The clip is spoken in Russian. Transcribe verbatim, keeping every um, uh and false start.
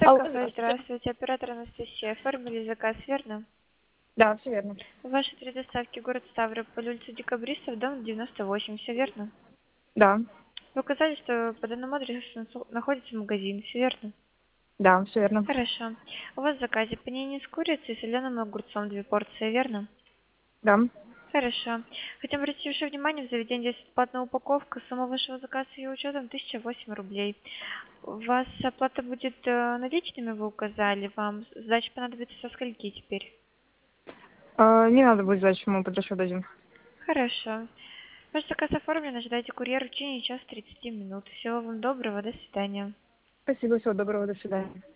Алло, Кафе, здравствуйте. здравствуйте. Оператор Анастасия. Оформили заказ, верно? Да, все верно. Ваши три доставки: город Ставрополь, улица Декабристов, дом девяносто восемь. Все верно? Да, Вы указали, что по данному адресу нахо- находится магазин. Все верно? да, все верно. Хорошо. У вас в заказе панини с курицей и соленым огурцом, две порции, верно? Да. Хорошо. Хотим обратить ваше внимание, в заведении здесь бесплатная упаковка. Сумма вашего заказа с ее учетом тысяча восемь рублей. У вас оплата будет э, наличными, вы указали. Вам сдача понадобится со скольки теперь? А, не надо будет знать, мы под расчет дадим. Хорошо. Ваш заказ оформлен, ожидайте курьера в течение часа тридцати минут. Всего вам доброго, до свидания. Спасибо, всего доброго, до свидания.